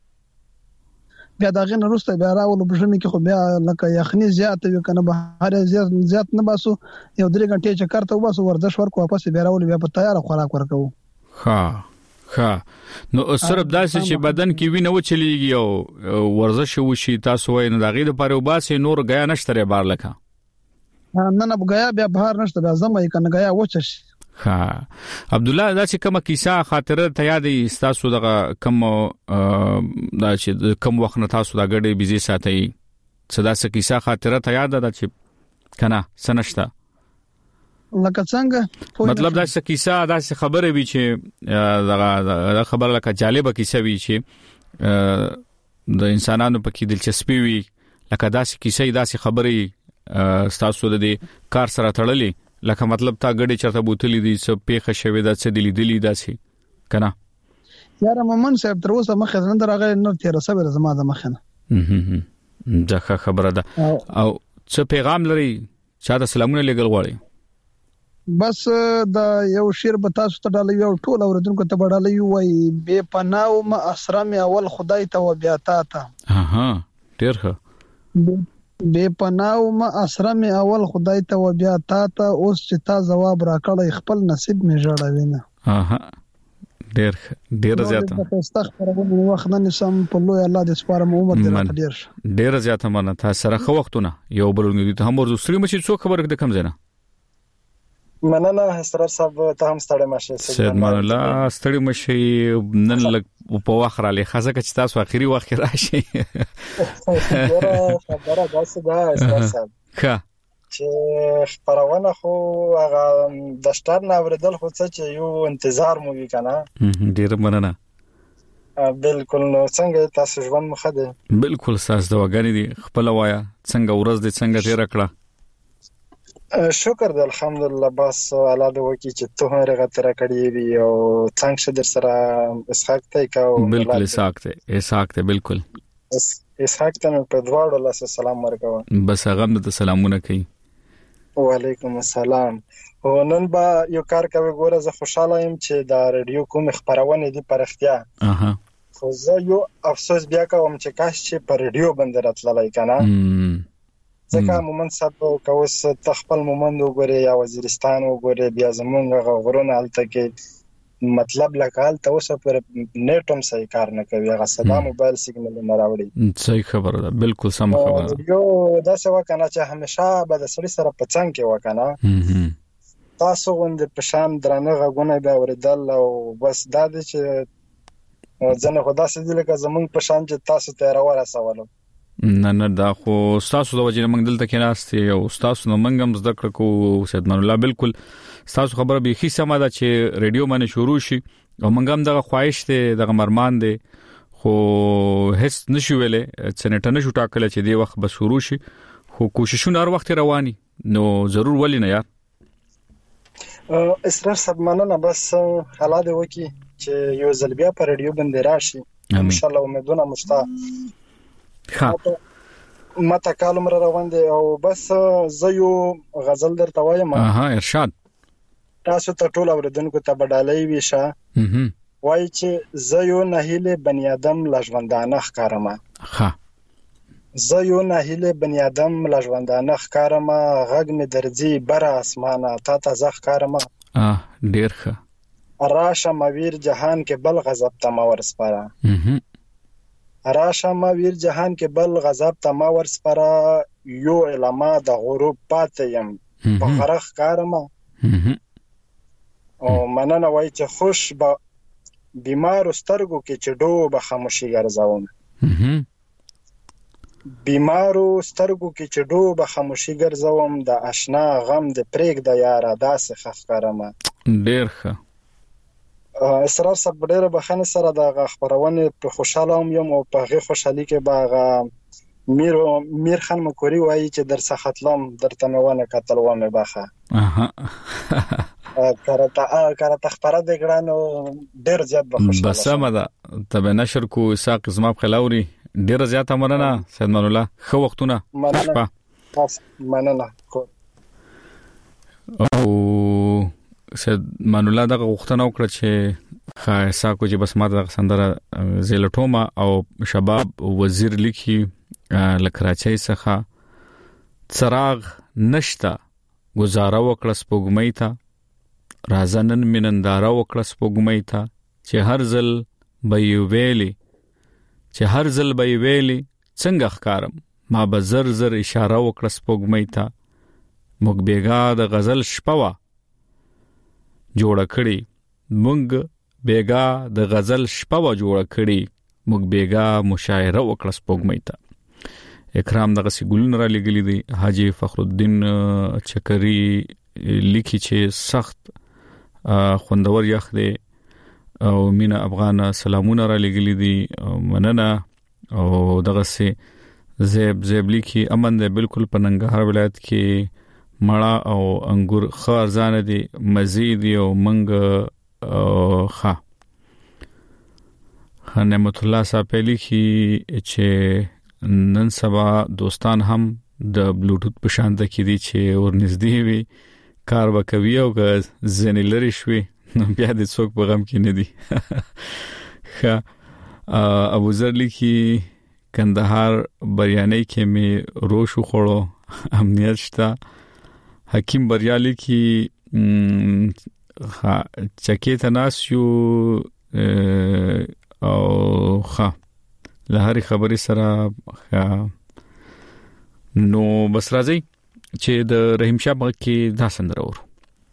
بیا دا غن وروسته بیا راول بجمه کې خو بیا لکه یخني زیات وي کنه بهر زیات زیات نه باسو یو درې غنټې چې کارته وباسو ورزش ورکو واپس بیا راول بیا په تیار خوراک ورکو ها ها نو صرف داسې چې بدن کې وینه وچلیږي او ورزش وشي تاسو وای نه دغه لپاره وباسي نور غیا نشته بار لکه نه نه غیا بیا بهر نشته بیا زما یې کنه غیا وچش ها عبد الله دا چې کومه کیسه خاطره ته یادې تاسو دغه کوم دا چې کوم وخت نه تاسو دا غړې بيزي ساتي صدا څه کیسه خاطره ته یاد ده چې کنه سنشتہ لکه څنګه مطلب دا څه کیسه دا څه خبره وی چې دغه خبره لکه جالبه کیسه وی چې د انسانانو په کې دلچسپي وي لکه دا څه کیسه دا څه خبره تاسو د دې کار سره تړلې لکه مطلب تا غړي چرته بوتلې دي څه پیښه شوې ده څه دلی دلی داسي کنه یار مومن صاحب تر اوسه مخه زنده راغلی نو تیر صبر زما د مخنه ځکه خبره ده او څه پیغام لري چا د سلامونه لګل غواړي بس د یو شیر به تاسو ته ډالې یو ټول اوردونکو ته ډالې وای بے پناه او ما اسرم اول خدای ته و بیا تا ته اها ډیر ښه بے پناه او ما اسرم اول خدای ته و بیا تا ته اوس چې تا جواب راکړی خپل نصیب می جوړوي نه اها ډیر ډیر زیاته په استغفرونه وخت نه سم په لوی الله د سپارم عمر دې ډیر ډیر زیاته منه تاسو سره خو وختونه یو بلونګ ته هم ورزو سړي مشي څو خبره د کم زنه مننه حسرت صاحب ته هم ستړی مشه سید مان الله ستړی مشه نن لګ په واخ را لې خزه چې تاسو اخیری وخت راشي ګوره خبره داسې ده حسرت صاحب ښه چې خبرونه خو هغه د شټر نه اوریدل خو څه چې یو انتظار مو وی کنه ډیر مننه بالکل نو څنګه تاسو ژوند مخه ده بالکل تاسو دا وګڼي دي خپل وایا څنګه ورځ دې څنګه تیر کړه شکر دې الحمدلله بس الله دې وکړي چې ته هم رغتره کړې وي او څنګه چې در سره اسحاق ته کاو بالکل اسحاق ته اسحاق ته بالکل اسحاق ته په دواړو لاس سلام ورکوم بس هغه د سلامونه کوي وعلیکم السلام او نن با یو کار کوي ګوره زه خوشاله یم چې دا رادیو کوم خبرونه دي پر اختیا اها خو زه یو افسوس بیا کوم چې کاش چې پر رادیو باندې راتللای کنه ځکه مومن صاحب کوس تخپل مومن وګوري یا وزیرستان وګوري بیا زمونږ غوړونه الته کې مطلب لکال ته اوس پر نیټ هم صحیح کار نه کوي هغه صدا موبایل سیګنال نه راوړي صحیح خبره ده بالکل سم خبره ده یو دا څه وکنه چې همیشه به د سړي سره پڅنګ کې وکنه تاسو غوند په شان درنه غوونه به اوریدل او بس دا د چې ځنه خدا سې دې لکه زمونږ په شان چې تاسو ته راوړا سوالو نه نه دا خو تاسو د وجه منګ دلته کې ناشته او تاسو نو منګم زده کړ کو سید مان الله بالکل تاسو خبره به خي سم ده چې ریډیو باندې شروع شي او منګم دغه خواهش ته دغه مرمان دي خو هیڅ نشو ویلې سنټ نه شو ټاکل چې دی وخت به شروع شي خو کوششونه هر وخت رواني نو ضرور ولې نه یار اسرار سب مننه بس حالا دی وکی چې یو ځل بیا پر ریډیو باندې راشي ان شاء الله امیدونه مشتا ها ماته کالم را روان دي او بس زه یو غزل درته وایم اها ارشاد تاسو ته ټول اوریدونکو ته بدالای وی شه وای چې زه یو نهیله بنی ادم لژوندانه ښکارم ها زه یو نهیله بنی ادم لژوندانه ښکارم غږ می درځي بر اسمانه تا ته زخ ښکارم اه ډیر ښه راشه مویر جهان کې بل غضب ته ما ورسپاره راشه ما ویر جهان کې بل غضب ته ما ورسپره یو علما د غروب پاتې يم په غرخ کارم او مننه وای چې خوش به بیمار سترګو کې چې ډو به خاموشي ګرځاوم بیمارو سترګو کې چې ډو به خاموشي ګرځاوم د آشنا غم د پرېګ د یاره داسې خفقارم ډیر ښه اسرار صاحب ډیره بخښنه سره د خبرونه په خوشاله یم او په غي خوشحالي کې باغ میر میر خان مکوري وایي چې در سختلم در تمونه قتل و مې باخه اها کارته کارته خبره د ګرانو ډیر زیات بخښنه بس سمه تبه نشر کو اساق زما خلاوري ډیر زیات مننه سید مان الله خو وختونه مننه مننه او سید مان الله دغه وختونه وکړه چې خاصه کو چې بس ما د سندره زیلټوما او شباب وزیر لیکي لکراچۍ څخه څراغ نشتا گزاره وکړه سپوږمۍ ته رازنن میننداره وکړه سپوږمۍ ته چې هر ځل به ویلي چې هر ځل به ویلي څنګه ښکارم ما به زر زر اشاره وکړه سپوږمۍ ته موږ بیګا د غزل شپوا جوړه کړی موږ بیګا د غزل شپوا جوړه کړی موږ بیګا مشاعره وکړه سپوږمۍ ته اکرام دغه سیګولن را لګلی دی حاجی فخر الدین چکری لیکي چې سخت خوندور یخ دی او مینا افغان سلامونه را لګلی دي مننه او دغه سي زیب زیب لیکي امن ده بالکل په ننګرهار ولایت کې مړه او انګور خارزانه دي مزید او منګ خا نعمت الله صاحب لیکي چې نن سبا دوستان هم د بلوټوث په شان د کې دي چې ورنږدې وي کار وکوي او ځنې لري شوي نو بیا د څوک په غم کې نه دي ښه ابو ذر لیکي کندهار بریانۍ کې می روش خوړو امنیت شته حکیم بریالي کې چکه تناسیو او ښه لهاري خبري سره نو بس راځي چې د رحیم شاه بغ کې دا سندره ورو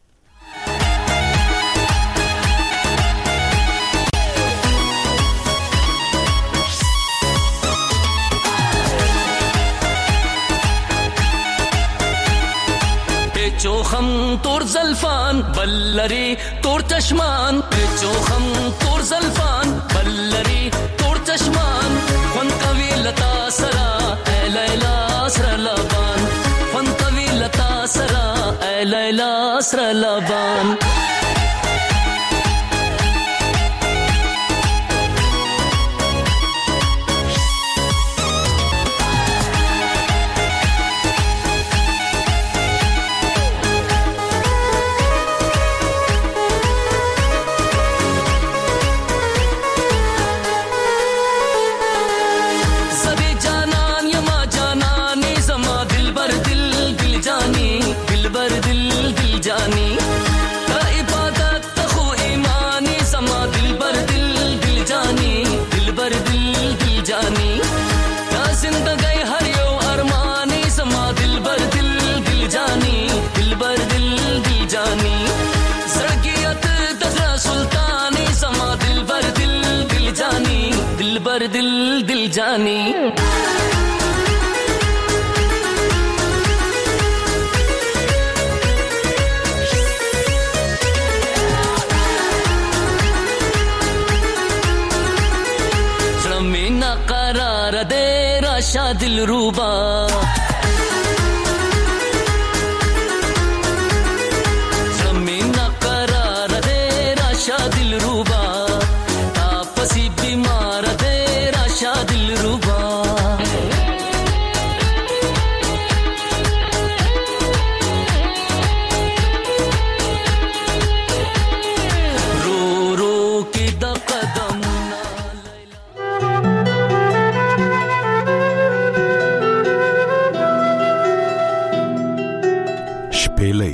چوخم تور زلفان بلری تور چشمان چوخم تور زلفان بلری تور چشمان خون کوي لتا سرا اے لیلا سر لبان خون کوي لتا سرا اے لیلا سر لبان पर दिल दिल जानी ज़मीना करार दे राशा दिल रूबा ज़मीना करार दे राशा दिल रूबा तापसी बीमार दे राशा दिल रूबा रो रो के द कदम شپېلې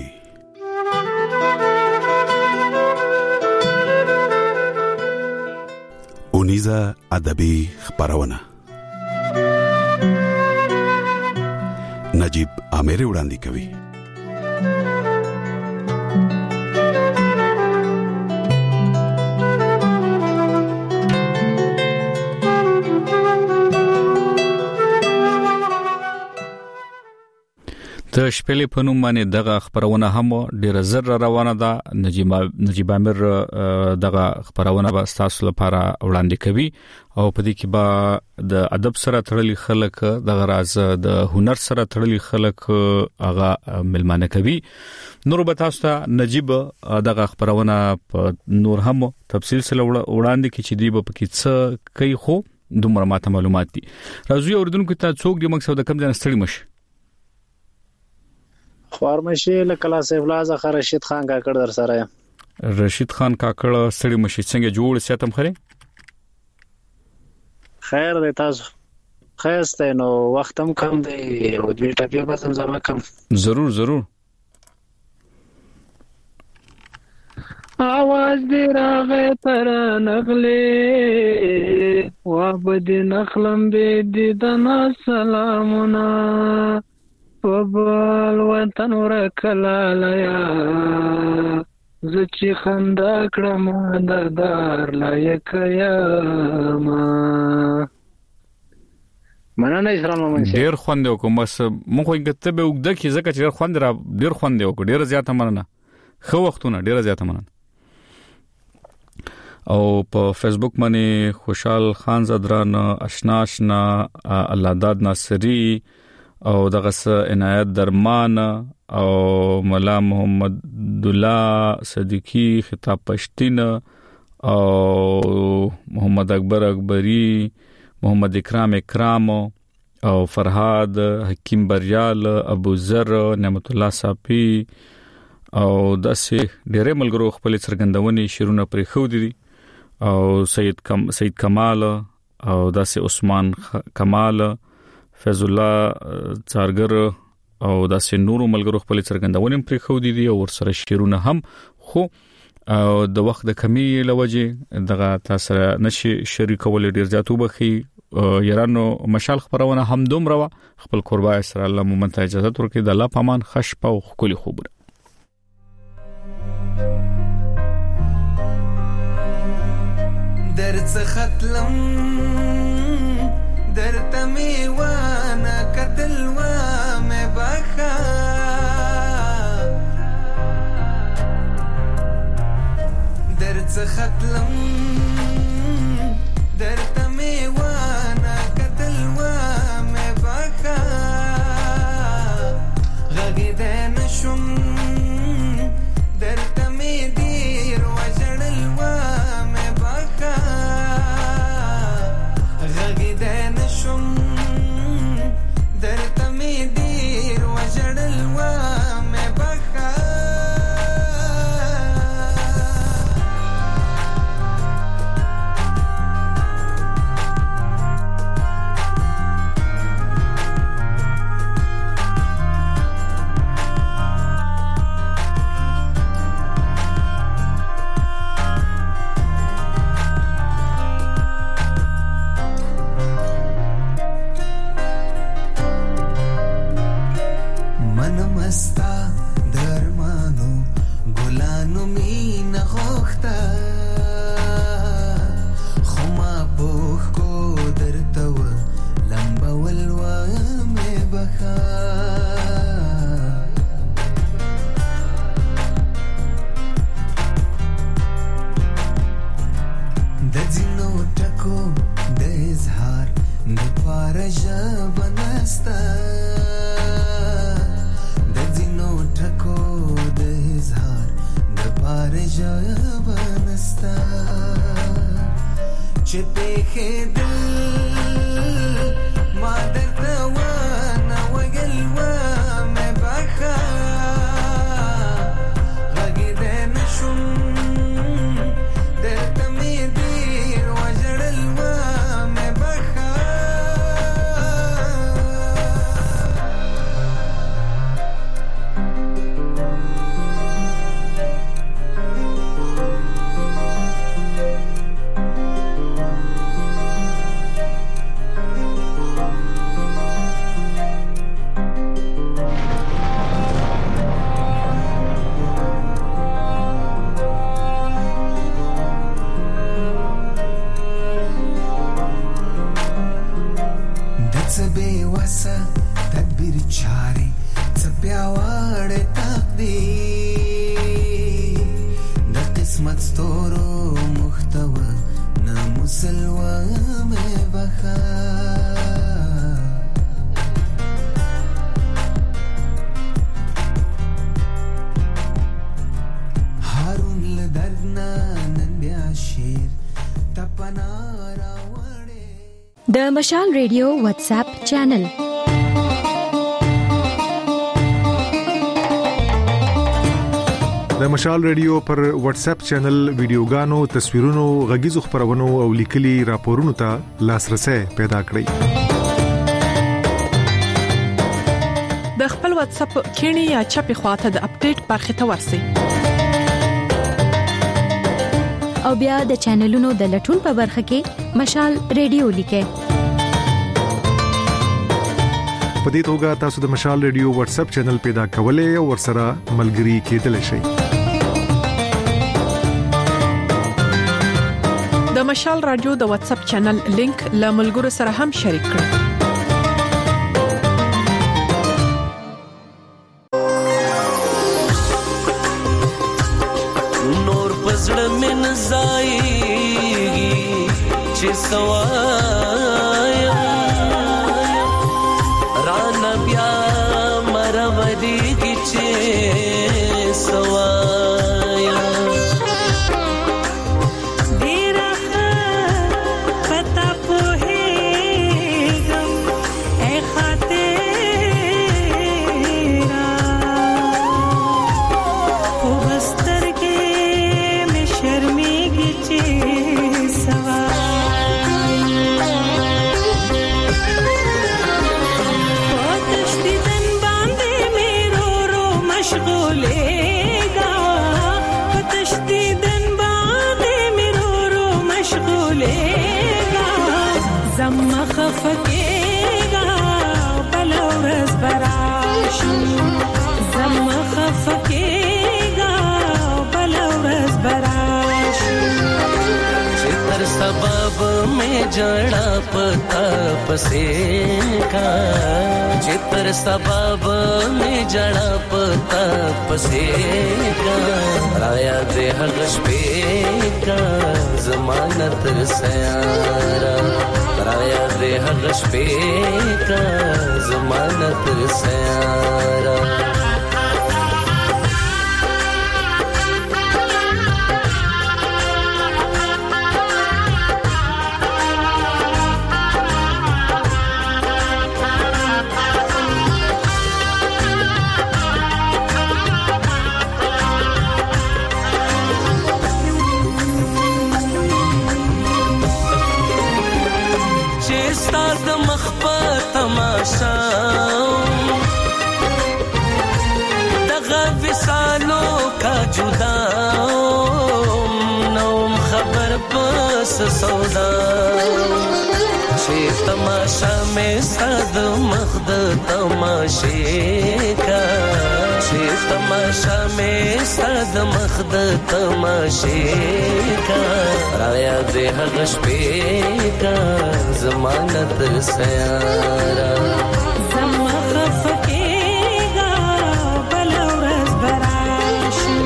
اونیزه ادبي خبرونه نجيب اميري وړاندې کوي د شپېلې په نوم باندې دغه خبرونه هم ډیره زر روانه ده. نجیب نجیب امیر دغه خبرونه به تاسو لپاره وړاندې کوي او په دې کې به د ادب سره تړلي خلک دغه راز د هنر سره تړلي خلک هغه ملمانه کوي. نور به تاسو ته نجیب دغه خبرونه په نور هم تفصیل سره وړاندې کوي چې دی په کې څه کوي خو دومره ماته معلومات دي. راځي اوردونکو ته څوک دی مقصد د کم ځای ستړي مش خارمشي له کلاس افلاز خ رشید خان کاکړ در سره یم. رشید خان کاکړ ستړي مشي څنګه جوړ ساتم خره خیر دی تاسو خیسته نو وخت هم کم دی او دې ټاپي به سم زما کم ضرور ضرور आवाज दे रागे तर नगले वाबद नखलम बेदना सलामुना وبال وطن ورکلایا زچ خندا کړم د دار لایک یما مننه اسلام مونږ ډیر خوند وکم بس مونږ کته به وګد کی زکه چې خوند را ډیر خوند وک ډیر زیاته مننه خو وختونه ډیر زیاته مننه. او په فیسبوک باندې خوشحال خان زدران آشنا آشنا الله داد ناصری او دغه عنایت درمان او مولا محمد الله صدیقی خطاب پشتین او محمد اکبر اکبری محمد اکرام اکرام او فرهاد حکیم بریال ابو ذر نعمت الله صافی او داسې ډېر ملګرو خپل څرګندونې شیرونه پرې خو دي او سید کم سید کمال او داسې عثمان کمال فیض الله څارګر او داسې نورو ملګرو خپل څرګندونې پرې خو دي او ورسره شیرونه هم خو د وخت د کمی لوجه دغه تاسو نشي شریکول ډیر ځاتو بخي یارانو مشال خبرونه هم دومره خپل قربا سره الله مومنت اجازه ورکړي د الله پامان خش په خولي خوبره درڅ ختلم درته میوانه قتل و مې بخا درڅ ختلم درته میوانه قتل و مې بخا غږیدې نشم درته می دیر وجړل و مې بخا غږیدې نشم درته می دیر وجړل و مې بخا سلوامه بخا هارون لدرنا نن بیا شیر تپنا راوړې د مشال ریډیو واتس اپ چینل د مشال ریډیو پر واتس اپ چینل ویډیوګانو تصویرونو غږیزو خبرونو او لیکلي راپورونو ته لاسرسي پیدا کړئ د خپل واتس اپ کینی یا چپی خواته د اپډیټ برخه ته ورسئ او بیا د چینلونو د لټون په برخه کې مشال ریډیو لیکه په دې توګه تاسو د مشال ریډیو واتس اپ چینل پیدا کولای او ورسره ملګري کېدلی شئ د مشال رادیو د واتس اپ چینل لینک له ملګرو سره هم شریک کړئ نور پزړه من زایږي چې سوایا ران بیا مرودي کی چې سوایا خفقېږه بل ورځ براشي زما خفقېږه بل ورځ براشي چې تر سبب مې جړه پتا پسې کا چې تر سبب مې جړه پتا پسې کا رایا دې هغه شپې کا زمانه تر سیاره رایا دې هغه شپې کا زمانه تر سیاره دغه وسالو کا جدا نوم خبر پس سودا چې تماشا مې صد مخد تماشې کا چې تماشا مې صد مخد تماشې کا رایا دې هغه شپې کا زمانه تر سیاره زما خفقېږه بل ورځ براشي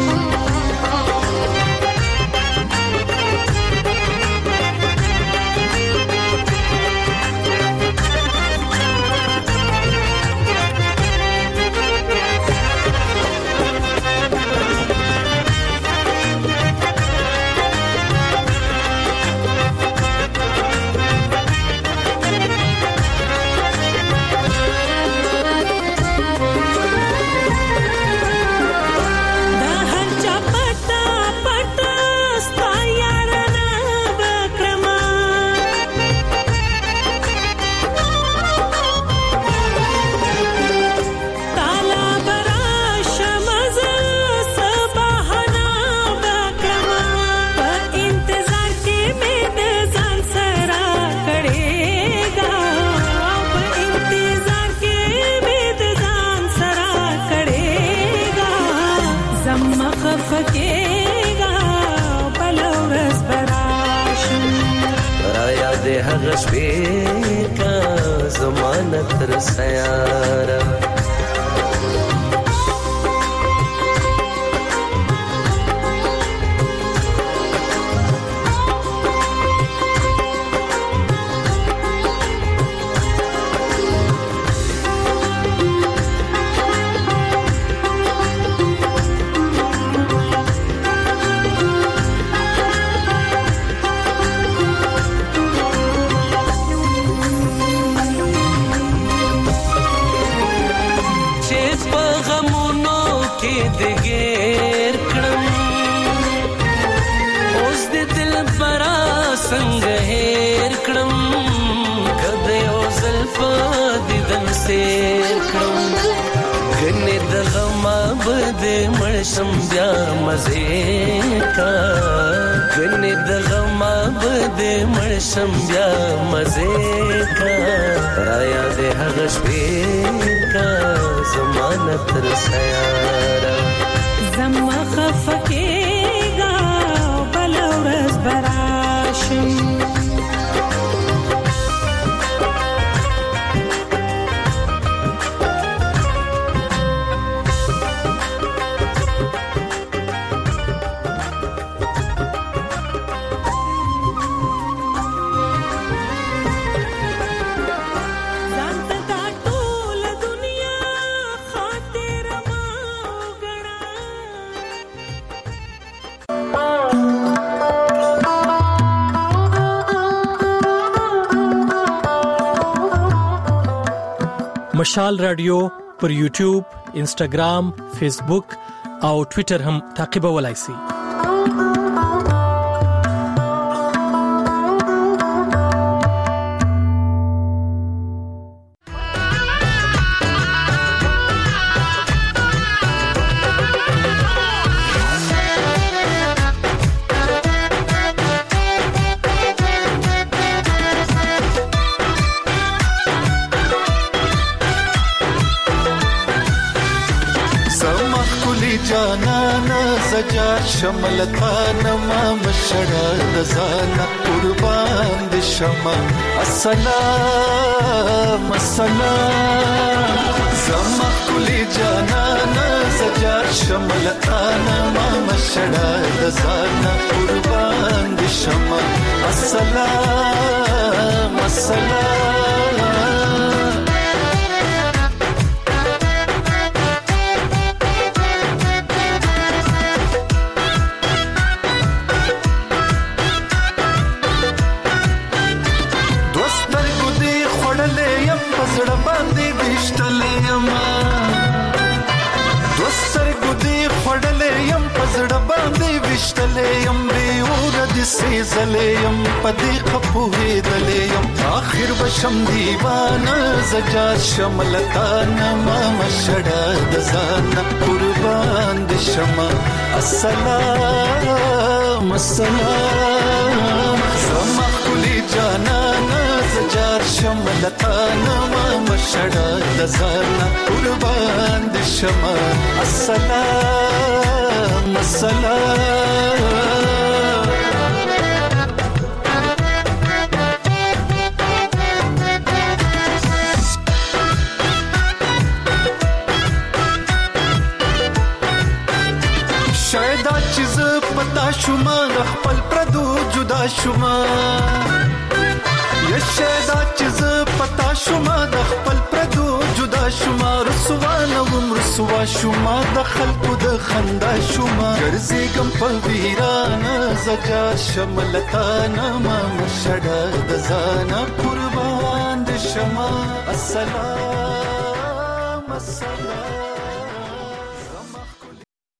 هغه شپې کا زمانه تر سیاره کې د غیر کړم اوس د دل برا څنګه هېر کړم کده او زلفا دیدن سیر کړم غنې د غم بد مړشم بیا مزه کا غنې د غم بد مړشم بیا مزه کا رایا دې هغه شپې کا زمانه تر سیاره زما خفکیگا بل ورځ براشم مشال رادیو پر یوټیوب، انسټاګرام، فیسبوک او ټوئیټر هم تعقیبولای شئ. شملتان ما مشړه د ځان قربان دي شمه السلام السلام زما کلی جانانا زجار شملتان ما مشړه د ځان قربان دي شمه السلام السلام یم دی اور د سیزلیم پدې خپوهې دلیم اخر بشم دیوانه زجا شملتان ما مشړه د ځان قربان دي شمه السلام السلام زما کلی جانانا زجا شملتان ما مشړه د ځان قربان دي شمه السلام السلام شاید چیز پتا شوما خپل پردو جدا شوما یا شاید چیز پتا شوما خپل پردو جدا شوما رسوا نوم رسوا شوما د خلکو د خندا شوما ګرځي ګم په ویرانه زجا شملتان ما مشړه د ځان قربان دي شمه السلام السلام